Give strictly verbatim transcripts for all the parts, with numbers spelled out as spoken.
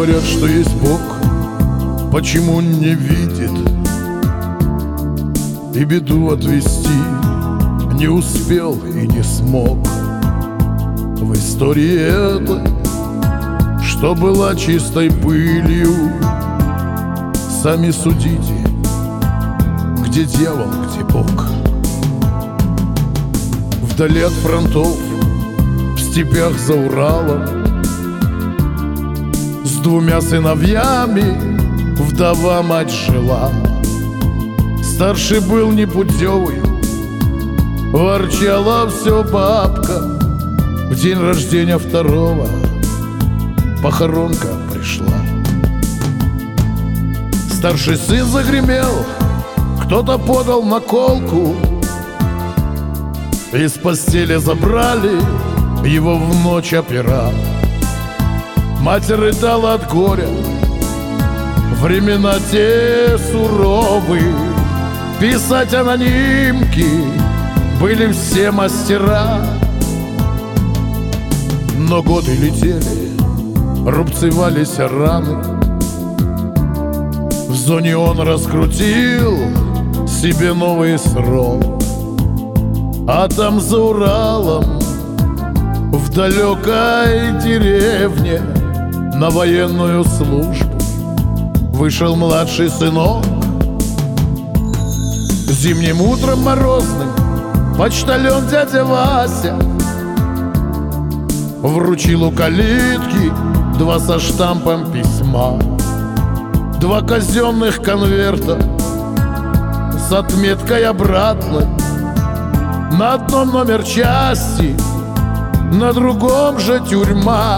говорят, что есть Бог, почему не видит и беду отвести не успел и не смог? В истории этой, что была чистой пылью, сами судите, где дьявол, где Бог. Вдали от фронтов, в степях за Уралом, с двумя сыновьями вдова мать жила. Старший был непутевый, ворчала все бабка. В день рождения второго похоронка пришла. Старший сын загремел, кто-то подал наколку, из постели забрали его в ночь опера. Мать рыдала от горя, времена те суровые, писать анонимки были все мастера. Но годы летели, рубцевались раны. В зоне он раскрутил себе новый срок, а там за Уралом, в далекой деревне, на военную службу вышел младший сынок. Зимним утром морозным почтальон дядя Вася вручил у калитки два со штампом письма, два казенных конверта с отметкой обратной. На одном номер части, на другом же тюрьма.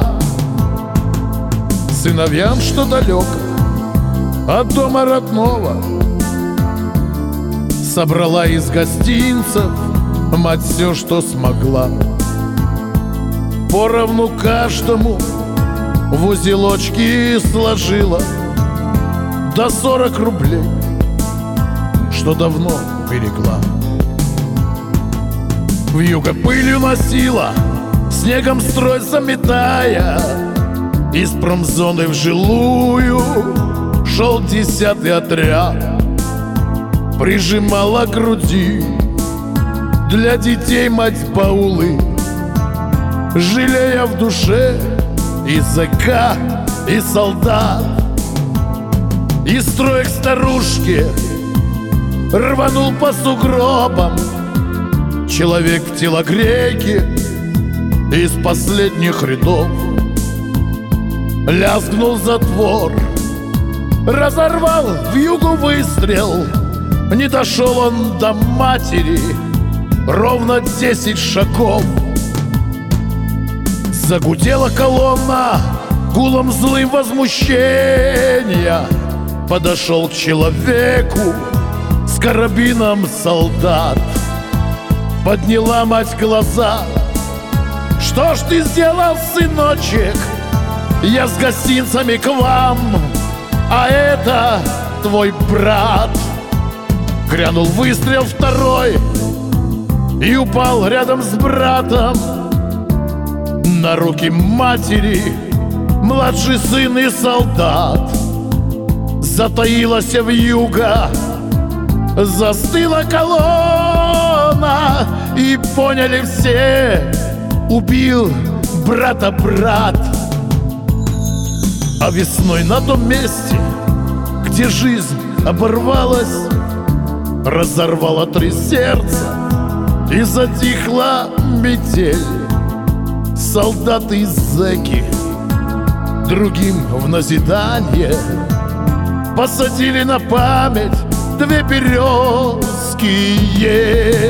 Сыновьям, что далеко от дома родного, собрала из гостинцев мать все, что смогла. Поровну каждому в узелочки сложила до сорок рублей, что давно берегла. Вьюга пылью носила, снегом строй заметая, из промзоны в жилую шел десятый отряд. Прижимала к груди для детей мать баулы, жалея в душе и зэка, и солдат. Из строя к старушке рванул по сугробам человек в телогрейке из последних рядов. Лязгнул затвор, разорвал вьюгу выстрел. Не дошел он до матери ровно десять шагов. Загудела колонна гулом злым возмущения. Подошел к человеку с карабином солдат. Подняла мать глаза: что ж ты сделал, сыночек? Я с гостинцами к вам, а это твой брат. Грянул выстрел второй и упал рядом с братом на руки матери младший сын и солдат. Затаилась вьюга, застыла колонна, и поняли все: убил брата брат. А весной на том месте, где жизнь оборвалась, разорвала три сердца и затихла метель. Солдаты и зэки другим в назидание посадили на память две березки.